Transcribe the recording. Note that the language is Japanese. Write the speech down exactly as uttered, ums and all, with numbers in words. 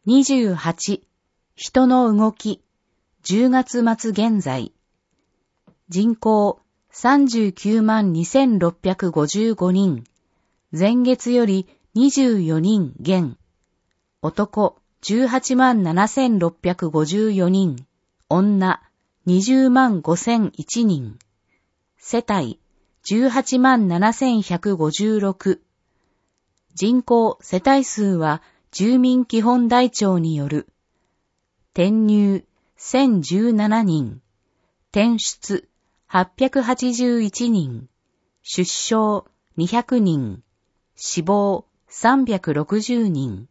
にじゅうはち、人の動き、じゅうがつ末現在。人口さんじゅうきゅうまんにせんろっぴゃくごじゅうごにん。前月よりにじゅうよにん減。男じゅうはちまんななせんろっぴゃくごじゅうよにん。女にじゅうまんごせんいちにん。世帯じゅうはちまんななせんひゃくごじゅうろく。人口世帯数は住民基本台帳による。転入せんじゅうななにん。転出はっぴゃくはちじゅういちにん。出生にひゃくにん。死亡さんびゃくろくじゅうにん。